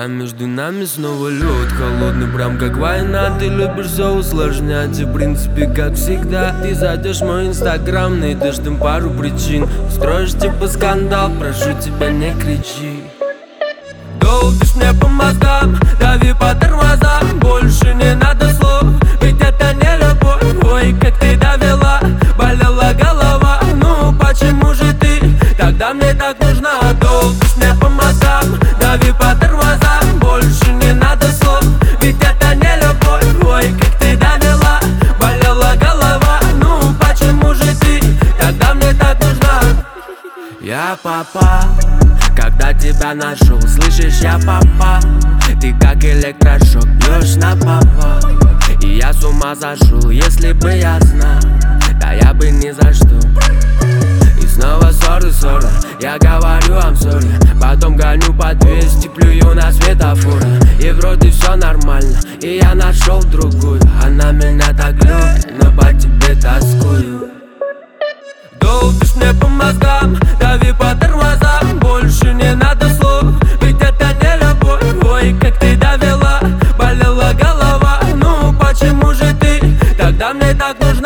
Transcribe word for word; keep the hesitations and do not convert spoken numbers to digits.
А между нами снова лед холодный, прям как война. Ты любишь все усложнять, и в принципе как всегда. Ты зайдешь в мой инстаграм, найдешь там пару причин, устроишь типа скандал, прошу тебя не кричи. Долбишь мне по мозгам, дави по тормозам, больше не надо слов, ведь это не любовь. Ой, как ты довела, болела голова, ну почему же ты тогда мне так нужна? Долбишь мне по мозгам, дави по тормозам, больше не надо слов, ведь это не любовь. Ой, как ты довела, болела голова, ну почему же ты тогда мне так нужна? Я попал, когда тебя нашел, слышишь, я попал. Ты как электрошок, бьешь на повал. И я с ума сошел, если бы я знал, да я бы ни за что. И снова ссоры, ссоры, я говорю I'm sorry. Потом гоню по двести, плюю на светофоры. И вроде все нормально, и я нашел другую. Она меня так любит, но по тебе тоскую. Долбишь мне по мозгам, дави по тормозам, больше не надо слов, ведь это не любовь. Ой, как ты довела, болела голова, ну почему же ты тогда мне так нужна?